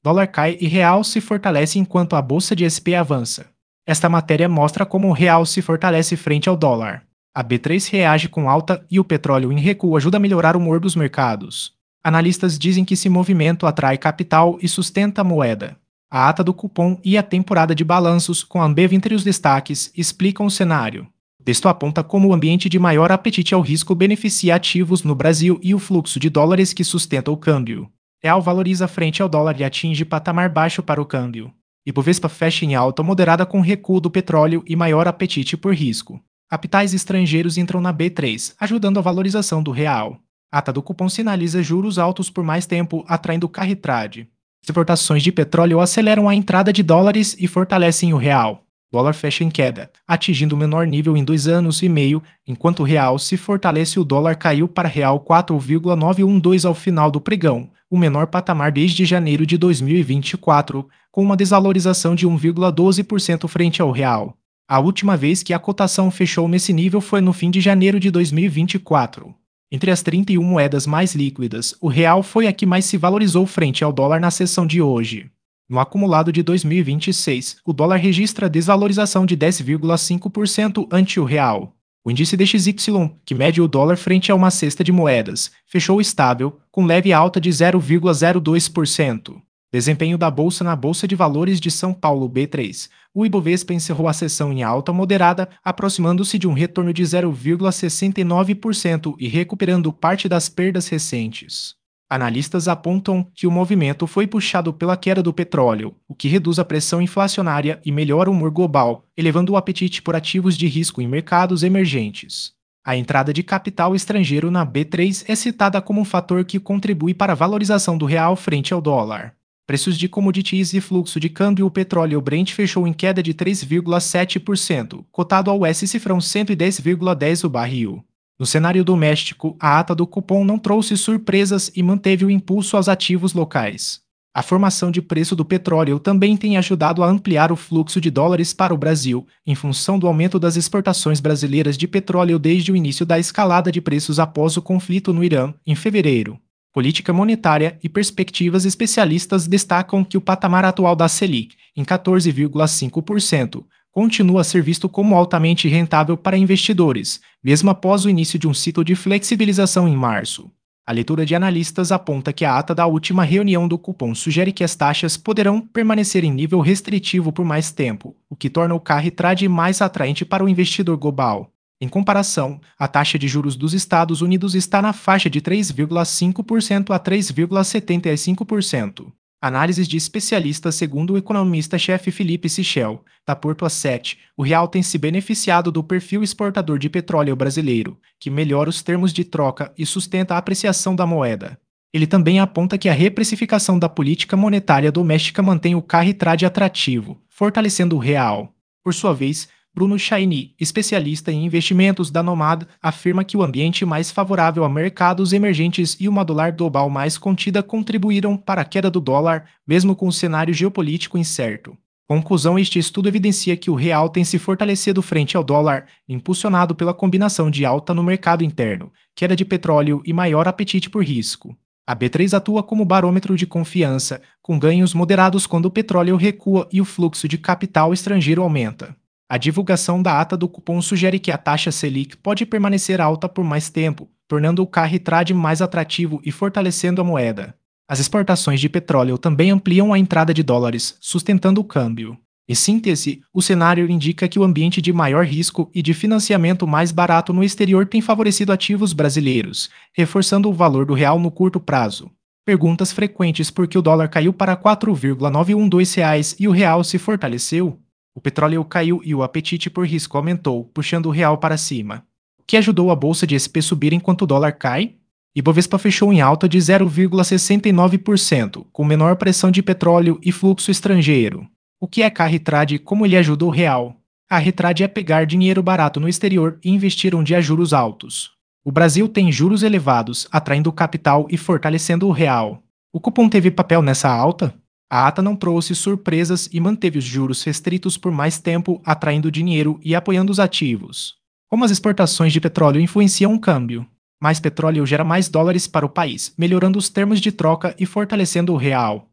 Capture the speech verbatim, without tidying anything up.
Dólar cai e real se fortalece enquanto a bolsa de S P avança. Esta matéria mostra como o real se fortalece frente ao dólar. A B três reage com alta e o petróleo em recuo ajuda a melhorar o humor dos mercados. Analistas dizem que esse movimento atrai capital e sustenta a moeda. A ata do cupom e a temporada de balanços, com a Ambev entre os destaques, explicam o cenário. O texto aponta como o ambiente de maior apetite ao risco beneficia ativos no Brasil e o fluxo de dólares que sustenta o câmbio. Real valoriza frente ao dólar e atinge patamar baixo para o câmbio. Ibovespa fecha em alta moderada com recuo do petróleo e maior apetite por risco. Capitais estrangeiros entram na B três, ajudando a valorização do real. A ata do cupom sinaliza juros altos por mais tempo, atraindo carry trade. Exportações de petróleo aceleram a entrada de dólares e fortalecem o real. O dólar fecha em queda, atingindo o menor nível em dois anos e meio, enquanto o real se fortalece. O dólar caiu para real quatro vírgula novecentos e doze ao final do pregão, o menor patamar desde janeiro de dois mil e vinte e quatro, com uma desvalorização de um vírgula doze por cento frente ao real. A última vez que a cotação fechou nesse nível foi no fim de janeiro de dois mil e vinte e quatro. Entre as trinta e uma moedas mais líquidas, o real foi a que mais se valorizou frente ao dólar na sessão de hoje. No acumulado de dois mil e vinte e seis, o dólar registra desvalorização de dez vírgula cinco por cento ante o real. O índice D X Y, que mede o dólar frente a uma cesta de moedas, fechou estável, com leve alta de zero vírgula zero dois por cento. Desempenho da bolsa na Bolsa de Valores de São Paulo B três. O Ibovespa encerrou a sessão em alta moderada, aproximando-se de um retorno de zero vírgula sessenta e nove por cento e recuperando parte das perdas recentes. Analistas apontam que o movimento foi puxado pela queda do petróleo, o que reduz a pressão inflacionária e melhora o humor global, elevando o apetite por ativos de risco em mercados emergentes. A entrada de capital estrangeiro na B três é citada como um fator que contribui para a valorização do real frente ao dólar. Preços de commodities e fluxo de câmbio. O petróleo Brent fechou em queda de três vírgula sete por cento, cotado ao U S cifrão cento e dez vírgula dez o barril. No cenário doméstico, a ata do cupom não trouxe surpresas e manteve o impulso aos ativos locais. A formação de preço do petróleo também tem ajudado a ampliar o fluxo de dólares para o Brasil, em função do aumento das exportações brasileiras de petróleo desde o início da escalada de preços após o conflito no Irã, em fevereiro. Política monetária e perspectivas. Especialistas destacam que o patamar atual da Selic, em quatorze vírgula cinco por cento, continua a ser visto como altamente rentável para investidores, mesmo após o início de um ciclo de flexibilização em março. A leitura de analistas aponta que a ata da última reunião do cupom sugere que as taxas poderão permanecer em nível restritivo por mais tempo, o que torna o carry trade mais atraente para o investidor global. Em comparação, a taxa de juros dos Estados Unidos está na faixa de três vírgula cinco por cento a três vírgula setenta e cinco por cento. Análises de especialistas. Segundo o economista-chefe Felipe Sichel, da Porto Asset, o real tem se beneficiado do perfil exportador de petróleo brasileiro, que melhora os termos de troca e sustenta a apreciação da moeda. Ele também aponta que a reprecificação da política monetária doméstica mantém o carry trade atrativo, fortalecendo o real. Por sua vez, Bruno Chaini, especialista em investimentos da Nomad, afirma que o ambiente mais favorável a mercados emergentes e uma dólar global mais contida contribuíram para a queda do dólar, mesmo com o cenário geopolítico incerto. Conclusão: este estudo evidencia que o real tem se fortalecido frente ao dólar, impulsionado pela combinação de alta no mercado interno, queda de petróleo e maior apetite por risco. A B três atua como barômetro de confiança, com ganhos moderados quando o petróleo recua e o fluxo de capital estrangeiro aumenta. A divulgação da ata do cupom sugere que a taxa Selic pode permanecer alta por mais tempo, tornando o carry trade mais atrativo e fortalecendo a moeda. As exportações de petróleo também ampliam a entrada de dólares, sustentando o câmbio. Em síntese, o cenário indica que o ambiente de maior risco e de financiamento mais barato no exterior tem favorecido ativos brasileiros, reforçando o valor do real no curto prazo. Perguntas frequentes: por que o dólar caiu para quatro vírgula novecentos e doze reais e o real se fortaleceu? O petróleo caiu e o apetite por risco aumentou, puxando o real para cima. O que ajudou a bolsa de S P subir enquanto o dólar cai? Ibovespa fechou em alta de zero vírgula sessenta e nove por cento, com menor pressão de petróleo e fluxo estrangeiro. O que é carry trade e como ele ajuda o real? Carry trade é pegar dinheiro barato no exterior e investir onde há juros altos. O Brasil tem juros elevados, atraindo capital e fortalecendo o real. O cupom teve papel nessa alta? A ata não trouxe surpresas e manteve os juros restritos por mais tempo, atraindo dinheiro e apoiando os ativos. Como as exportações de petróleo influenciam o câmbio? Mais petróleo gera mais dólares para o país, melhorando os termos de troca e fortalecendo o real.